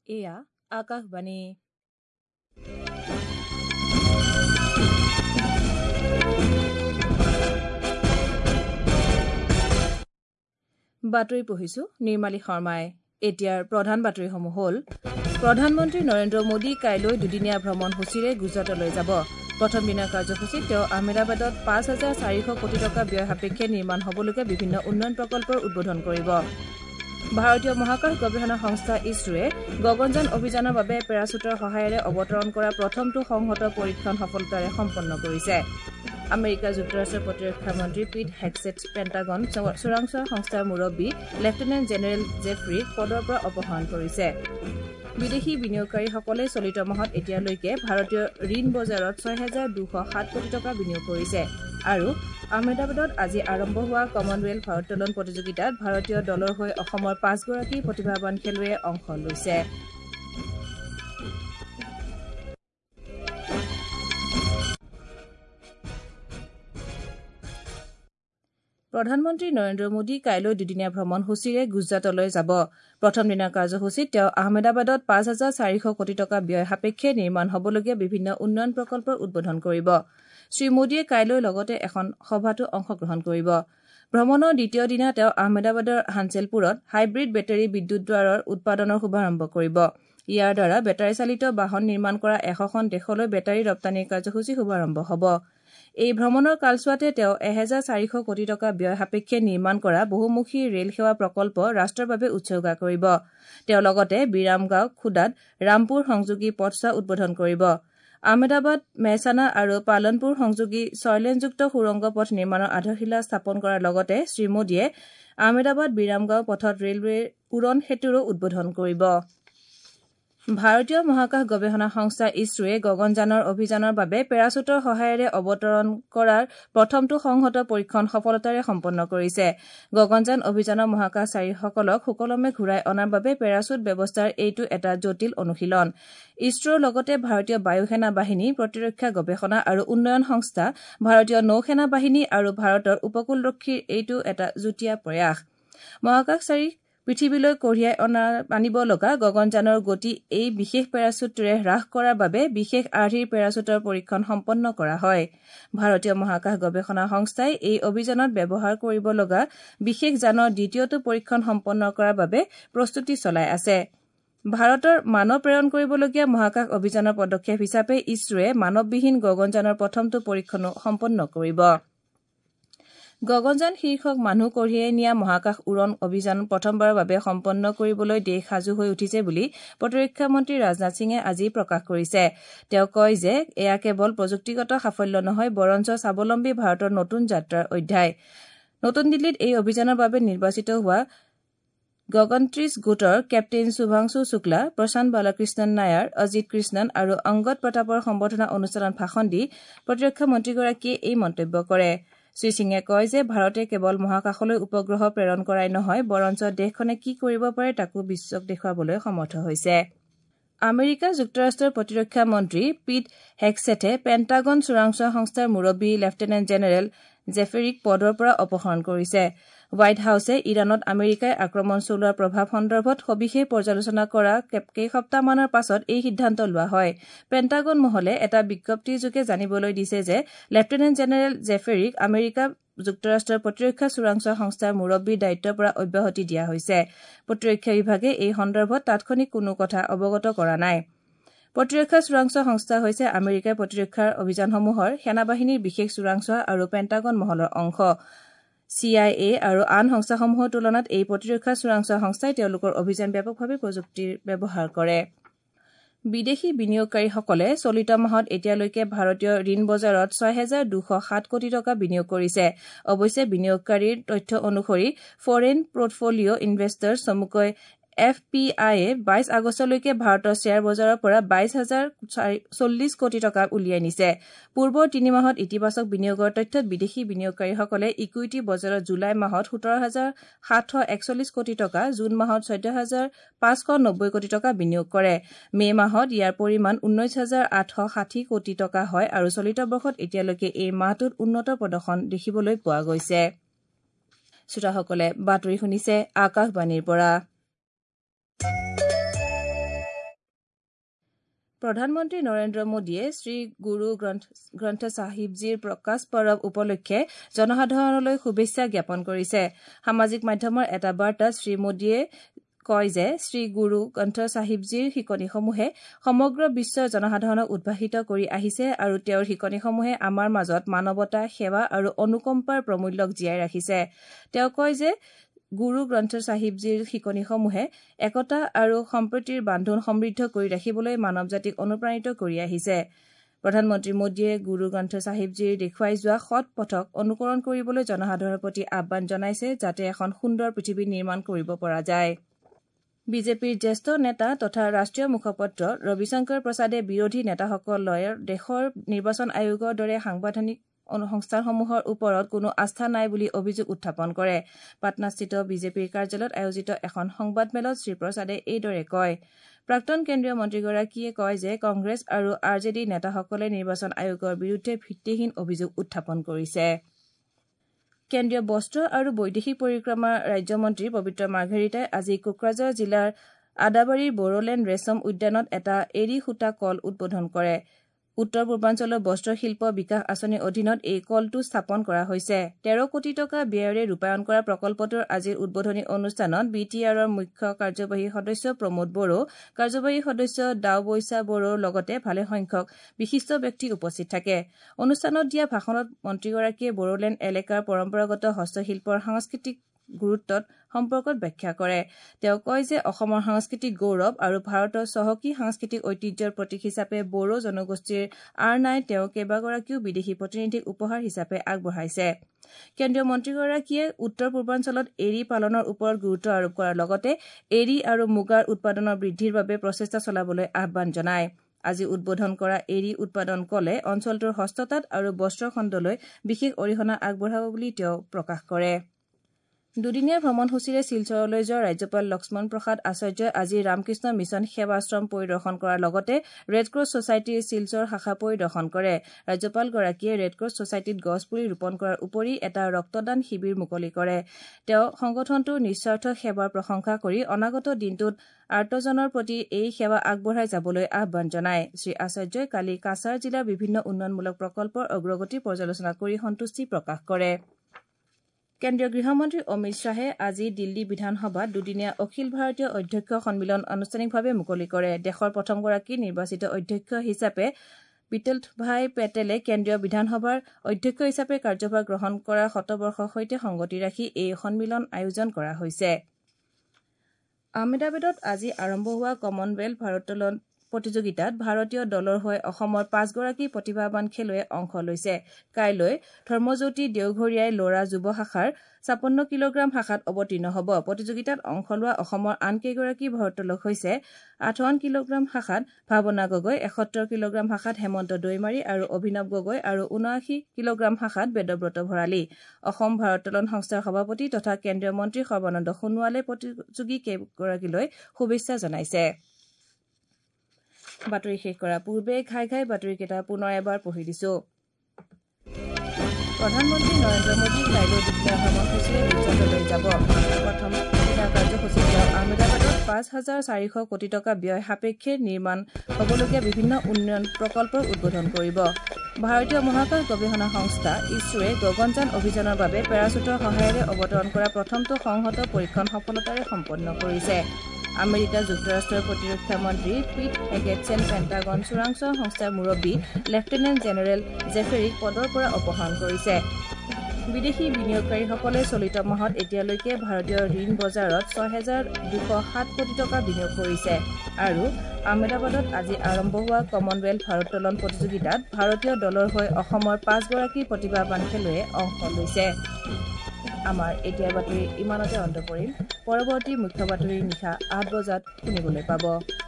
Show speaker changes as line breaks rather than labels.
এয়া আকাশবাণী। বাতৰি পঢ়িছো নিৰ্মালী শৰ্মাই। এতিয়াৰ প্ৰধান বাতৰিসমূহ হ'ল প্ৰধানমন্ত্ৰী নৰেন্দ্ৰ মোদী কাইলৈ দুদিনীয়া ভ্ৰমণসূচীৰে গুজৰাটলৈ যাব। প্ৰথম দিনৰ কাৰ্যসূচীত তেওঁ আহমেদাবাদত ৫,৪০০ কোটি টকা ব্যয় সাপেক্ষে নিৰ্মাণ হ'বলগীয়া বিভিন্ন উন্নয়ন প্ৰকল্পৰ উদ্বোধন কৰিব। ভাৰতীয় মহাকাশ গৱেষণা সংস্থা ইছৰোৱে গগনযান অভিযানৰ বাবে পেৰাচুটৰ সহায়েৰে অৱতৰণ কৰা প্ৰথমটো সংহত পৰীক্ষণ সফলতাৰে সম্পন্ন কৰিছে। আমেৰিকা যুক্তৰাষ্ট্ৰৰ প্ৰতিৰক্ষা মন্ত্ৰী পিট হেগছেথ পেণ্টাগন চোৰাংচোৱা সংস্থাৰ মুৰব্বী লেফটেনেণ্ট জেনেৰেল জেফ্ৰীক পদৰ পৰা অপসাৰণ কৰিছে। বিদেশী বিনিয়োগকাৰীসকলে চলিত মাহত এতিয়ালৈকে ভাৰতীয় ঋণ বজাৰত ৬,২০৭ কোটি টকা বিনিয়োগ কৰিছে। আৰু আহমেদাবাদত আজি আৰম্ভ হোৱা কমনৱেলথ ভাৰোত্তোলন প্ৰতিযোগিতাত ভাৰতীয় দলৰ হৈ অসমৰ ৫গৰাকী প্ৰতিভাৱান খেলুৱৈয়ে অংশ লৈছে। প্ৰধানমন্ত্ৰী নৰেন্দ্ৰ মোদী কাইলৈ দুদিনীয়া ভ্ৰমণসূচীৰে গুজৰাটলৈ যাব। প্ৰথম দিনৰ কাৰ্যসূচীত তেওঁ আহমেদাবাদত ৫,৪০০ কোটি টকা ব্যয় সাপেক্ষে নিৰ্মাণ হ'বলগীয়া বিভিন্ন উন্নয়ন প্ৰকল্পৰ উদ্বোধন কৰিব। শ্ৰীমোদীয়ে কাইলৈ লগতে এখন সভাতো অংশগ্ৰহণ কৰিব। ভ্ৰমণৰ দ্বিতীয় দিনা তেওঁ আহমেদাবাদৰ হানচেলপুৰত হাইব্ৰিড বেটাৰী বিদ্যুৎদ্বাৰৰ উৎপাদনৰ শুভাৰম্ভ কৰিব। ইয়াৰ দ্বাৰা বেটাৰী চালিত বাহন নিৰ্মাণ কৰা ১০০খন দেশলৈ বেটাৰী ৰপ্তানিৰ কাৰ্যসূচী শুভাৰম্ভ হ'ব। এই ভ্ৰমণৰ কালছোৱাতে তেওঁ ১,৪০০ কোটি টকা ব্যয় সাপেক্ষে নিৰ্মাণ কৰা বহুমুখী ৰেল সেৱা প্ৰকল্প ৰাষ্ট্ৰৰ বাবে উৎসৰ্গা কৰিব। তেওঁ লগতে বিৰামগাঁও খুদাত ৰামপুৰ সংযোগী পথছোৱা উদ্বোধন কৰিব। আহমেদাবাদ মেহছানা আৰু পালনপুৰ সংযোগী ৬লেনযুক্ত সুৰংগ পথ নিৰ্মাণৰ আধাৰশিলা স্থাপন কৰাৰ লগতে শ্ৰীমোদীয়ে আহমেদাবাদ বিৰামগাঁও পথত ৰেলৱেৰ উৰণ সেতুৰো উদ্বোধন কৰিব। ভাৰতীয় মহাকাশ গৱেষণা সংস্থা ইছৰোৱে গগনযানৰ অভিযানৰ বাবে পেৰাচুটৰ সহায়েৰে অৱতৰণ কৰাৰ প্ৰথমটো সংহত পৰীক্ষণ সফলতাৰে সম্পন্ন কৰিছে। গগনযান অভিযানৰ মহাকাশচাৰীসকলক সুকলমে ঘূৰাই অনাৰ বাবে পেৰাচুট ব্যৱস্থাৰ এইটো এটা জটিল অনুশীলন। ইছৰোৰ লগতে ভাৰতীয় বায়ু সেনা বাহিনী, প্ৰতিৰক্ষা গৱেষণা আৰু উন্নয়ন সংস্থা, ভাৰতীয় নৌ সেনা বাহিনী আৰু ভাৰতৰ উপকূলৰক্ষীৰ এইটো এটা যুটীয়া প্ৰয়াস। মহাকাশচাৰীক পৃথিৱীলৈ কঢ়িয়াই আনিব লগা গগনযানৰ গতি এই বিশেষ পেৰাচুটৰে হ্ৰাস কৰাৰ বাবে বিশেষ আৰ্হিৰ পেৰাচুটৰ পৰীক্ষণ সম্পন্ন কৰা হয়। ভাৰতীয় মহাকাশ গৱেষণা সংস্থাই এই অভিযানত ব্যৱহাৰ কৰিব লগা বিশেষ যানৰ দ্বিতীয়টো পৰীক্ষণ সম্পন্ন কৰাৰ বাবে প্ৰস্তুতি চলাই আছে। ভাৰতৰ মানৱ প্ৰেৰণ কৰিবলগীয়া মহাকাশ অভিযানৰ পদক্ষেপ হিচাপে ইছৰোৱে মানৱবিহীন গগনযানৰ প্ৰথমটো পৰীক্ষণো সম্পন্ন কৰিব। গগনযান শীৰ্ষক মানুহ কঢ়িয়াই নিয়া মহাকাশ উৰণ অভিযান প্ৰথমবাৰৰ বাবে সম্পন্ন কৰিবলৈ দেশ সাজু হৈ উঠিছে বুলি প্ৰতিৰক্ষা মন্ত্ৰী ৰাজনাথ সিঙে আজি প্ৰকাশ কৰিছে। তেওঁ কয় যে এয়া কেৱল প্ৰযুক্তিগত সাফল্য নহয়, বৰঞ্চ স্বাৱলম্বী ভাৰতৰ নতুন যাত্ৰাৰ অধ্যায়। নতুন দিল্লীত এই অভিযানৰ বাবে নিৰ্বাচিত হোৱা গগনত্ৰিশ গোটৰ কেপ্টেইন শুভাংশু শুক্লা, প্ৰশান্ত বালকৃষ্ণন নায়াৰ, অজিত কৃষ্ণন আৰু অংগদ প্ৰতাপৰ সম্বৰ্ধনা অনুষ্ঠানত ভাষণ দি প্ৰতিৰক্ষা মন্ত্ৰীগৰাকীয়ে এই মন্তব্য কৰে। শ্ৰীসিঙে কয় যে ভাৰতে কেৱল মহাকাশলৈ উপগ্ৰহ প্ৰেৰণ কৰাই নহয়, বৰঞ্চ দেশখনে কি কৰিব পাৰে তাকো বিশ্বক দেখুৱাবলৈ সমৰ্থ হৈছে। আমেৰিকা যুক্তৰাষ্ট্ৰৰ প্ৰতিৰক্ষা মন্ত্ৰী পিট হেগছেথে পেণ্টাগন চোৰাংচোৱা সংস্থাৰ মুৰব্বী লেফটেনেণ্ট জেনেৰেল জেফেৰীক পদৰ পৰা অপসাৰণ কৰিছে। হোৱাইট হাউছে ইৰাণত আমেৰিকাই আক্ৰমণ চলোৱাৰ প্ৰভাৱ সন্দৰ্ভত সবিশেষ পৰ্যালোচনা কৰা কেইসপ্তাহমানৰ পাছত এই সিদ্ধান্ত লোৱা হয়। পেণ্টাগন মহলে এটা বিজ্ঞপ্তিযোগে জানিবলৈ দিছে যে লেফটেনেণ্ট জেনেৰেল জেফেৰীক আমেৰিকা যুক্তৰাষ্ট্ৰৰ প্ৰতিৰক্ষা চোৰাংচোৱা সংস্থাৰ মুৰব্বীৰ দায়িত্বৰ পৰা অব্যাহতি দিয়া হৈছে। প্ৰতিৰক্ষা বিভাগে এই সন্দৰ্ভত তাৎক্ষণিক কোনো কথা অৱগত কৰা নাই। প্ৰতিৰক্ষা চোৰাংচোৱা সংস্থা হৈছে আমেৰিকাৰ প্ৰতিৰক্ষাৰ অভিযানসমূহৰ সেনাবাহিনীৰ বিশেষ চোৰাংচোৱা আৰু পেণ্টাগন মহলৰ অংশ। CIA আৰু আন সংস্থাসমূহৰ তুলনাত এই প্ৰতিৰক্ষা চোৰাংচোৱা সংস্থাই তেওঁলোকৰ অভিযান ব্যাপকভাৱে প্ৰযুক্তিৰ ব্যৱহাৰ কৰে। বিদেশী বিনিয়োগকাৰীসকলে চলিত মাহত এতিয়ালৈকে ভাৰতীয় ঋণ বজাৰত ৬,২০৭ কোটি টকা বিনিয়োগ কৰিছে। অৱশ্যে বিনিয়োগকাৰীৰ তথ্য অনুসৰি ফৰেইন পোৰ্টফলিঅ' ইনভেষ্টৰ্ছ চমুকৈ FPIয়ে ২২ আগষ্টলৈকে ভাৰতৰ শ্বেয়াৰ বজাৰৰ পৰা ২২,০৪০ কোটি টকা উলিয়াই নিছে। পূৰ্বৰ ৩ মাহত ইতিবাচক বিনিয়োগৰ তথ্যত বিদেশী বিনিয়োগকাৰীসকলে ইকুইটি বজাৰত জুলাই মাহত ১৭,৭৪১ কোটি টকা, জুন মাহত ১৪,৫৯০ কোটি টকা বিনিয়োগ কৰে। মে' মাহত ইয়াৰ পৰিমাণ ১৯,৮৬০ কোটি টকা হয় আৰু চলিত বৰ্ষত এতিয়ালৈকে এই মাহটোত উন্নত প্ৰদৰ্শন দেখিবলৈ পোৱা গৈছে। শ্ৰোতাসকলে বাতৰি শুনিছে আকাশবাণীৰ পৰা। প্ৰধানমন্ত্ৰী নৰেন্দ্ৰ মোদীয়ে শ্ৰী গুৰু গ্ৰন্থ চাহিবজীৰ প্ৰকাশ পৰব উপলক্ষে জনসাধাৰণলৈ শুভেচ্ছা জ্ঞাপন কৰিছে। সামাজিক মাধ্যমৰ এটা বাৰ্তাত শ্ৰী মোদীয়ে কয় যে শ্ৰী গুৰু গ্ৰন্থ চাহিবজীৰ শিকনিসমূহে সমগ্ৰ বিশ্বৰ জনসাধাৰণক উদ্ভাসিত কৰি আহিছে আৰু তেওঁৰ শিকনিসমূহে আমাৰ মাজত মানৱতা, সেৱা আৰু অনুকম্পাৰ প্ৰমূল্যক জীয়াই ৰাখিছে। তেওঁ কয় যে গুৰু গ্ৰন্থ চাহিবজীৰ শিকনিসমূহে একতা আৰু সম্প্ৰীতিৰ বান্ধোন সমৃদ্ধ কৰি ৰাখিবলৈ মানৱ জাতিক অনুপ্ৰাণিত কৰি আহিছে। প্ৰধানমন্ত্ৰী মোদীয়ে গুৰু গ্ৰন্থ চাহিবজীৰ দেখুৱাই যোৱা সৎ পথক অনুকৰণ কৰিবলৈ জনসাধাৰণৰ প্ৰতি আহ্বান জনাইছে, যাতে এখন সুন্দৰ পৃথিৱী নিৰ্মাণ কৰিব পৰা যায়। বিজেপিৰ জ্যেষ্ঠ নেতা তথা ৰাষ্ট্ৰীয় মুখপাত্ৰ ৰবিশংকৰ প্ৰসাদে বিৰোধী নেতাসকলৰ দেশৰ নিৰ্বাচন আয়োগৰ দৰে সাংবিধানিক সংস্থাসমূহৰ ওপৰত কোনো আস্থা নাই বুলি অভিযোগ উত্থাপন কৰে। পাটনাস্থিত বিজেপিৰ কাৰ্যালয়ত আয়োজিত এখন সংবাদমেলত শ্ৰীপ্ৰসাদে এইদৰে কয়। প্ৰাক্তন কেন্দ্ৰীয় মন্ত্ৰীগৰাকীয়ে কয় যে কংগ্ৰেছ আৰু RJD নেতাসকলে নিৰ্বাচন আয়োগৰ বিৰুদ্ধে ভিত্তিহীন অভিযোগ উত্থাপন কৰিছে। কেন্দ্ৰীয় বস্ত্ৰ আৰু বৈদেশিক পৰিক্ৰমা ৰাজ্যমন্ত্ৰী পবিত্ৰ মাৰ্ঘেৰিটাই আজি কোকৰাঝাৰ জিলাৰ আদাবাৰীৰ বড়োলেণ্ড ৰেচম উদ্যানত এটা এৰী সূতা কল উদ্বোধন কৰে। উত্তৰ পূৰ্বাঞ্চলৰ বস্ত্ৰ শিল্প বিকাশ আঁচনিৰ অধীনত এই কলটো স্থাপন কৰা হৈছে। 13 কোটি টকা ব্যয়েৰে ৰূপায়ণ কৰা প্ৰকল্পটোৰ আজিৰ উদ্বোধনী অনুষ্ঠানত BTRৰ মুখ্য কাৰ্যবাহী সদস্য প্ৰমোদ বড়ো, কাৰ্যবাহী সদস্য দাও বৈচা বড়োৰ লগতে ভালেসংখ্যক বিশিষ্ট ব্যক্তি উপস্থিত থাকে। অনুষ্ঠানত দিয়া ভাষণত মন্ত্ৰীগৰাকীয়ে বড়োলেণ্ড এলেকাৰ পৰম্পৰাগত হস্তশিল্পৰ সাংস্কৃতিক গুৰুত্বত সম্পৰ্কত ব্যাখ্যা কৰে। তেওঁ কয় যে অসমৰ সাংস্কৃতিক গৌৰৱ আৰু ভাৰতৰ চহকী সাংস্কৃতিক ঐতিহ্যৰ প্ৰতীক হিচাপে বড়ো জনগোষ্ঠীৰ আৰনাই তেওঁ কেইবাগৰাকীও বিদেশী প্ৰতিনিধিক উপহাৰ হিচাপে আগবঢ়াইছে। কেন্দ্ৰীয় মন্ত্ৰীগৰাকীয়ে উত্তৰ পূৰ্বাঞ্চলত এৰী পালনৰ ওপৰত গুৰুত্ব আৰোপ কৰাৰ লগতে এৰী আৰু মুগাৰ উৎপাদনৰ বৃদ্ধিৰ বাবে প্ৰচেষ্টা চলাবলৈ আহ্বান জনায়। আজি উদ্বোধন কৰা এৰী উৎপাদন কলে অঞ্চলটোৰ হস্ততাঁত আৰু বস্ত্ৰ খণ্ডলৈ বিশেষ অৰিহণা আগবঢ়াব বুলি তেওঁ প্ৰকাশ কৰে। দুদিনীয়া ভ্ৰমণসূচীৰে শিলচৰলৈ যোৱা ৰাজ্যপাল লক্ষ্মণ প্ৰসাদ আচাৰ্যই আজি ৰামকৃষ্ণ মিছন সেৱাশ্ৰম পৰিদৰ্শন কৰাৰ লগতে ৰেডক্ৰছ ছচাইটিৰ শিলচৰ শাখা পৰিদৰ্শন কৰে। ৰাজ্যপালগৰাকীয়ে ৰেডক্ৰছ ছচাইটিত গছপুলি ৰোপণ কৰাৰ উপৰি এটা ৰক্তদান শিবিৰ মুকলি কৰে। তেওঁ সংগঠনটোৰ নিস্বাৰ্থ সেৱাৰ প্ৰশংসা কৰি অনাগত দিনটোত আৰ্তজনৰ প্ৰতি এই সেৱা আগবঢ়াই যাবলৈ আহ্বান জনায়। শ্ৰী আচাৰ্যই কালি কাছাৰ জিলাৰ বিভিন্ন উন্নয়নমূলক প্ৰকল্পৰ অগ্ৰগতি পৰ্যালোচনা কৰি সন্তুষ্টি প্ৰকাশ কৰে। কেন্দ্ৰীয় গৃহমন্ত্ৰী অমিত শ্বাহে আজি দিল্লী বিধানসভাত দুদিনীয়া অখিল ভাৰতীয় অধ্যক্ষ সন্মিলন আনুষ্ঠানিকভাৱে মুকলি কৰে। দেশৰ প্ৰথমগৰাকী নিৰ্বাচিত অধ্যক্ষ হিচাপে বিটলভাই পেটেলে কেন্দ্ৰীয় বিধানসভাৰ অধ্যক্ষ হিচাপে কাৰ্যভাৰ গ্ৰহণ কৰাৰ শতবৰ্ষৰ সৈতে সংগতি ৰাখি এই সন্মিলন আয়োজন কৰা হৈছে। আহমেদাবাদত আজি আৰম্ভ হোৱা কমনৱেলথ ভাৰোত্তোলন প্ৰতিযোগিতাত ভাৰতীয় দলৰ হৈ অসমৰ 5গৰাকী প্ৰতিভাৱান খেলুৱৈয়ে অংশ লৈছে। কাইলৈ ধৰ্মজ্যোতি দেওঘৰীয়াই ল'ৰা যুৱ শাখাৰ 56 কিলোগ্ৰাম শাখাত অৱতীৰ্ণ হ'ব। প্ৰতিযোগিতাত অংশ লোৱা অসমৰ আন কেইগৰাকী ভাৰোত্তোলক হৈছে 58 কিলোগ্ৰাম শাখাত ভাৱনা গগৈ, 71 কিলোগ্ৰাম শাখাত হেমন্ত দৈমাৰী আৰু অভিনৱ গগৈ আৰু 79 কিলোগ্ৰাম শাখাত বেদব্ৰত ভৰালী। অসম ভাৰোত্তোলন সংস্থাৰ সভাপতি তথা কেন্দ্ৰীয় মন্ত্ৰী সৰ্বানন্দ সোণোৱালে প্ৰতিযোগী কেইগৰাকীলৈ শুভেচ্ছা জনাইছে। বাতৰি শেষ কৰাৰ পূৰ্বে ঘাই বাতৰিকেইটা পুনৰ এবাৰ পঢ়ি দিছো। প্ৰধানমন্ত্ৰী নৰেন্দ্ৰ মোদী কাইলৈ দুদিনীয়া ভ্ৰমণসূচীৰে গুজৰাটলৈ যাব। প্ৰথম দিনা কাৰ্যসূচীত তেওঁ আহমেদাবাদত 5,400 কোটি টকা ব্যয় সাপেক্ষে নিৰ্মাণ হ'বলগীয়া বিভিন্ন উন্নয়ন প্ৰকল্পৰ উদ্বোধন কৰিব। ভাৰতীয় মহাকাশ গৱেষণা সংস্থা ইছৰোৱে গগনযান অভিযানৰ বাবে পেৰাচুটৰ সহায়েৰে অৱতৰণ কৰা প্ৰথমটো সংহত পৰীক্ষণ সফলতাৰে সম্পন্ন কৰিছে। আমেৰিকা যুক্তৰাষ্ট্ৰৰ প্ৰতিৰক্ষা মন্ত্ৰী পিট হেগেটছেন পেণ্টাগন চোৰাংচোৱা সংস্থাৰ মুৰব্বী লেফটেনেণ্ট জেনেৰেল জেফেৰিক পদৰ পৰা অপসাৰণ কৰিছে। বিদেশী বিনিয়োগকাৰীসকলে চলিত মাহত এতিয়ালৈকে ভাৰতীয় ঋণ বজাৰত 6,207 কোটি টকা বিনিয়োগ কৰিছে। আৰু আহমেদাবাদত আজি আৰম্ভ হোৱা কমনৱেলথ ভাৰোত্তোলন প্ৰতিযোগিতাত ভাৰতীয় দলৰ হৈ অসমৰ 5গৰাকী প্ৰতিভাৱান খেলুৱৈয়ে অংশ লৈছে। আমাৰ এতিয়াৰ বাতৰি ইমানতে অন্ত পৰিল। পৰৱৰ্তী মুখ্য বাতৰি নিশা 8 বজাত শুনিবলৈ পাব।